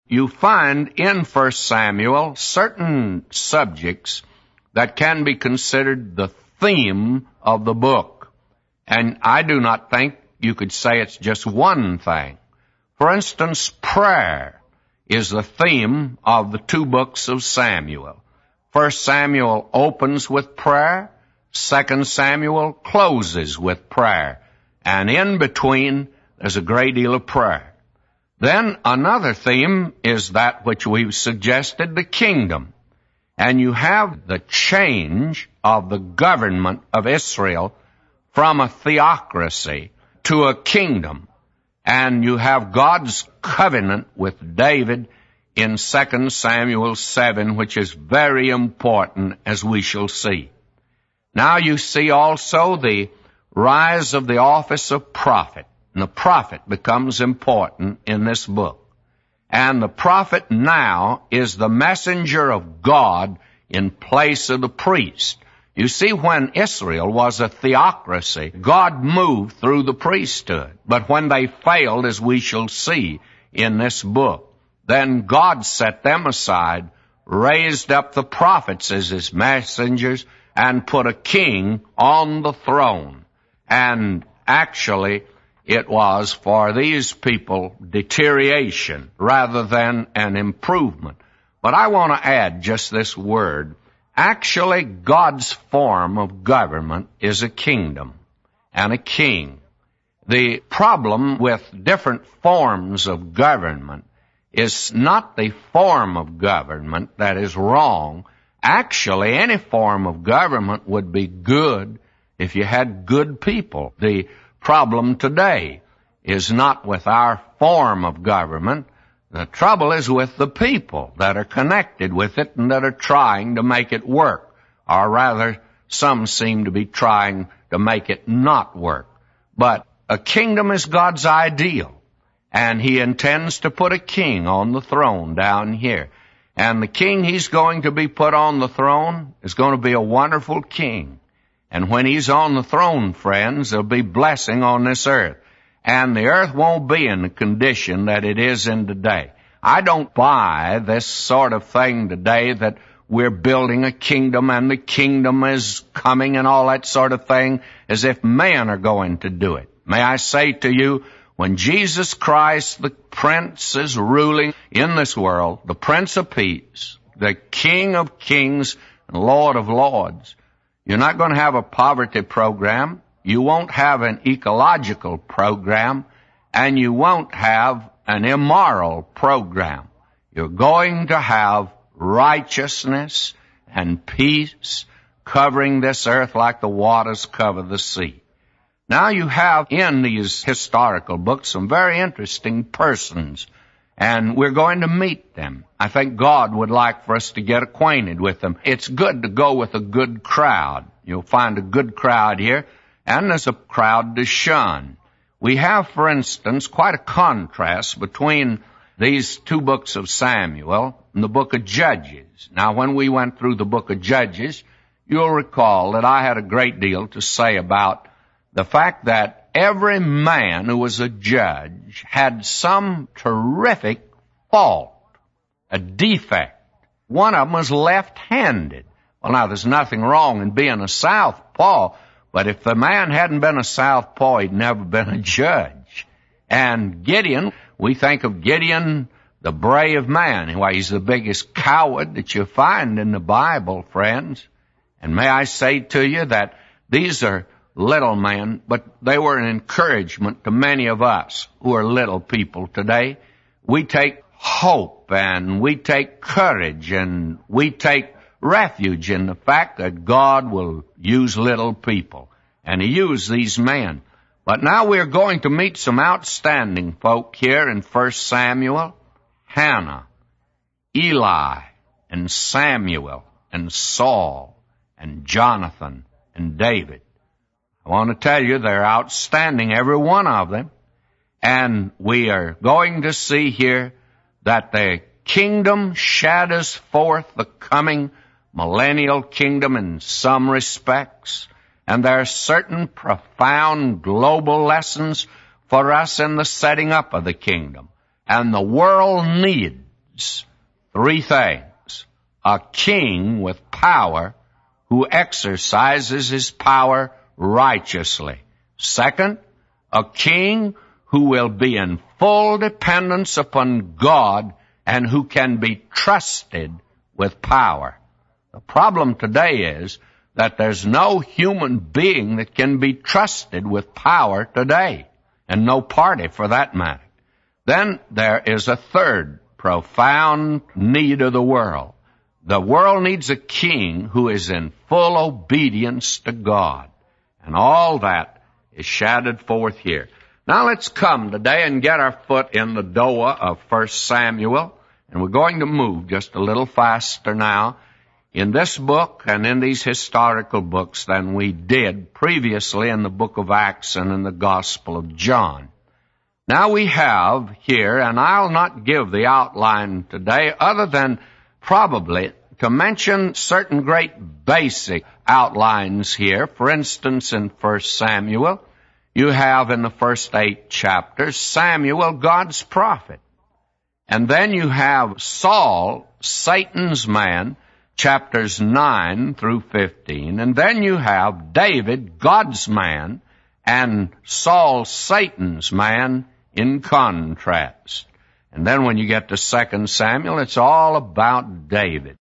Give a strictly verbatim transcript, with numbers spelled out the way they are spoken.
you find in First Samuel certain subjects that can be considered the theme of the book. And I do not think you could say it's just one thing. For instance, prayer is the theme of the two books of Samuel. First Samuel opens with prayer. Second Samuel closes with prayer. And in between, there's a great deal of prayer. Then another theme is that which we've suggested, the kingdom. And you have the change of the government of Israel from a theocracy to a kingdom. And you have God's covenant with David in Second Samuel seven, which is very important, as we shall see. Now you see also the rise of the office of prophet. And the prophet becomes important in this book. And the prophet now is the messenger of God in place of the priest. You see, when Israel was a theocracy, God moved through the priesthood. But when they failed, as we shall see in this book, then God set them aside, raised up the prophets as his messengers, and put a king on the throne. And actually, it was for these people deterioration rather than an improvement. But I want to add just this word. Actually, God's form of government is a kingdom and a king. The problem with different forms of government is not the form of government that is wrong. Actually, any form of government would be good if you had good people. The problem today is not with our form of government. The trouble is with the people that are connected with it and that are trying to make it work. Or rather, some seem to be trying to make it not work. But a kingdom is God's ideal, and he intends to put a king on the throne down here. And the king he's going to be put on the throne is going to be a wonderful king. And when he's on the throne, friends, there'll be blessing on this earth. And the earth won't be in the condition that it is in today. I don't buy this sort of thing today that we're building a kingdom and the kingdom is coming and all that sort of thing, as if men are going to do it. May I say to you, when Jesus Christ, the Prince, is ruling in this world, the Prince of Peace, the King of Kings and Lord of Lords, you're not going to have a poverty program, you won't have an ecological program, and you won't have an immoral program. You're going to have righteousness and peace covering this earth like the waters cover the sea. Now you have in these historical books some very interesting persons, and we're going to meet them. I think God would like for us to get acquainted with them. It's good to go with a good crowd. You'll find a good crowd here, and there's a crowd to shun. We have, for instance, quite a contrast between these two books of Samuel and the book of Judges. Now, when we went through the book of Judges, you'll recall that I had a great deal to say about the fact that every man who was a judge had some terrific fault, a defect. One of them was left-handed. Well, now, there's nothing wrong in being a southpaw, but if the man hadn't been a southpaw, he'd never been a judge. And Gideon, we think of Gideon, the brave man. Why, he's the biggest coward that you find in the Bible, friends. And may I say to you that these are little men, but they were an encouragement to many of us who are little people today. We take hope and we take courage and we take refuge in the fact that God will use little people. And he used these men. But now we're going to meet some outstanding folk here in First Samuel. Hannah, Eli, and Samuel, and Saul, and Jonathan, and David. I want to tell you they're outstanding, every one of them. And we are going to see here that the kingdom shadows forth the coming millennial kingdom in some respects. And there are certain profound global lessons for us in the setting up of the kingdom. And the world need needs three things: a king with power who exercises his power righteously. Second, a king who will be in full dependence upon God and who can be trusted with power. The problem today is that there's no human being that can be trusted with power today, and no party for that matter. Then there is a third profound need of the world. The world needs a king who is in full obedience to God. And all that is shadowed forth here. Now let's come today and get our foot in the door of First Samuel. And we're going to move just a little faster now in this book and in these historical books than we did previously in the book of Acts and in the Gospel of John. Now we have here, and I'll not give the outline today other than probably to mention certain great basic outlines here. For instance, in First Samuel, you have in the first eight chapters Samuel, God's prophet. And then you have Saul, Satan's man, chapters nine through fifteen. And then you have David, God's man, and Saul, Satan's man, in contrast. And then when you get to Second Samuel, it's all about David.